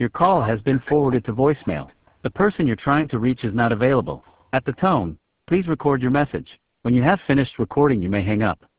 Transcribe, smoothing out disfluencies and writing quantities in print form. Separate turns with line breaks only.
Your call has been forwarded to voicemail. The person you're trying to reach is not available. At the tone, please record your message. When you have finished recording, you may hang up.